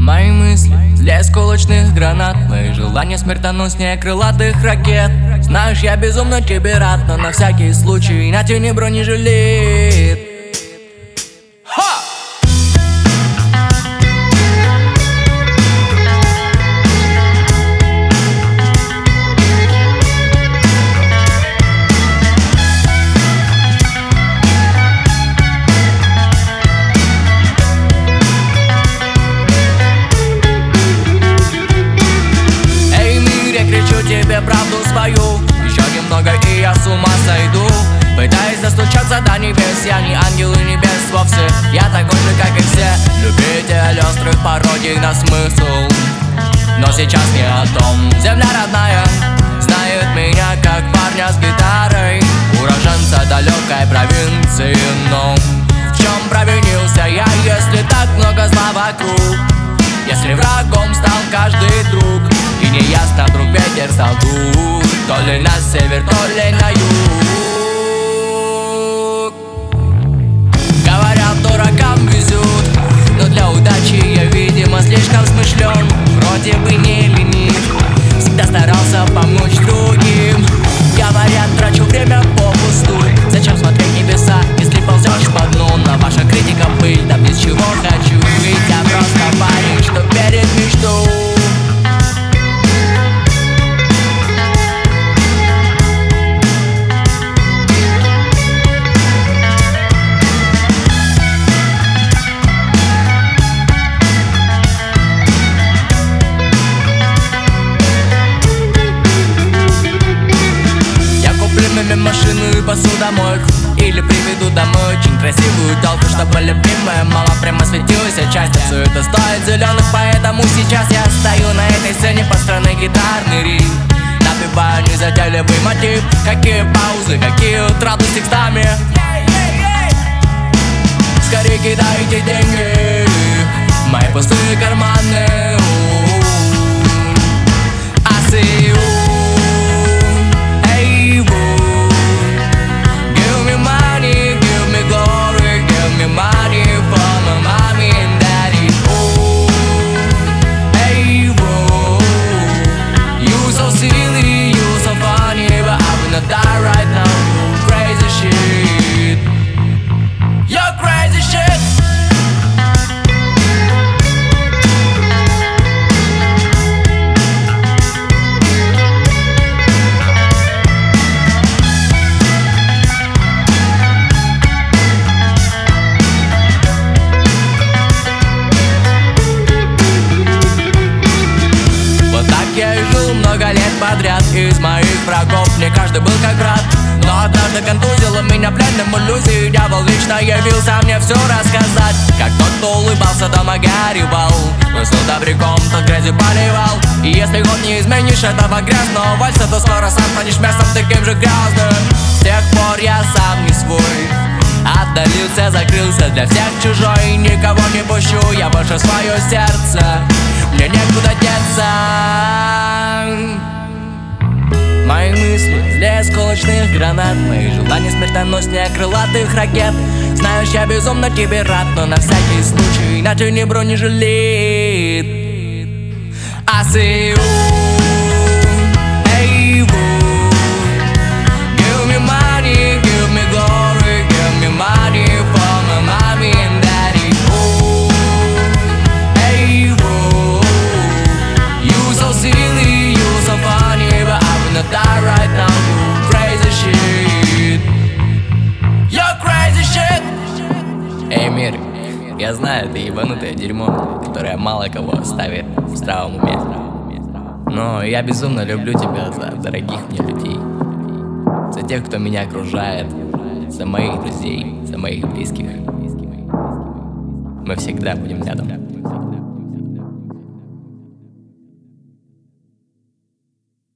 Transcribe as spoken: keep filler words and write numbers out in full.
Мои мысли для осколочных гранат, мои желания смертоноснее крылатых ракет. Знаешь, я безумно тебе рад, но на всякий случай на тени бронежилет. Тебе правду свою, еще немного и я с ума сойду. Пытаясь достучаться до небес, я не ангел и небес вовсе. Я такой же, как и все, любитель острых пародий на смысл. Но сейчас не о том. Земля родная знает меня как парня с гитарой, уроженца далекой провинции. Но в чем провинился я, если так много зла вокруг? Если врагом стал каждый друг, и неясно, вдруг ветер стал дух, то ли на север, то ли на юг. Говорят, дуракам везут, но для удачи я, видимо, слишком смышлен. Вроде бы не ленив, всегда старался помочь другим. Говорят, трачу время попусту. Зачем смотреть небеса, если ползешь по дну? На ваша критика пыль, да без чего хочу. Ведь я просто парень, что верит в мечту. Машину и посудомойку, или приведу домой очень красивую тёлку, чтобы любимая мама прямо светилась от счастья. Все это стоит зеленых, поэтому сейчас я стою на этой сцене по страны гитарный риф. Напеваю незатейливый мотив. Какие паузы, какие утраты с текстами. Скорее кидайте деньги в мои пустые карманы. I see you. Много лет подряд из моих врагов мне каждый был как брат. Но однажды контузило меня пленным иллюзий. Дьявол лично явился мне все рассказать. Как тот, кто улыбался, дома горевал, мыслил добряком, тот грязью поливал. И если год не изменишь этого грязного вальса, то скоро сам станешь мясом таким же грязным. С тех пор я сам не свой, отдалился, закрылся, для всех чужой. Никого не пущу, я больше свое сердце, мне некуда деться. Мои мысли для осколочных гранат, мои желания смертоноснее крылатых ракет. Знаешь, я безумно тебе рад, но на всякий случай на тени бронежилет. I see you. Hey, woo. Give me money, give me glory, give me money for my mommy and daddy. Ooh. Hey, woo. You so silly, you so funny, but I wanna die right now. You crazy shit. You're crazy shit. Эй, мир, я знаю, ты ебанутое дерьмо, которое мало кого ставит в здравом уме. Но я безумно люблю тебя за дорогих мне людей, за тех, кто меня окружает, за моих друзей, за моих близких. Мы всегда будем рядом.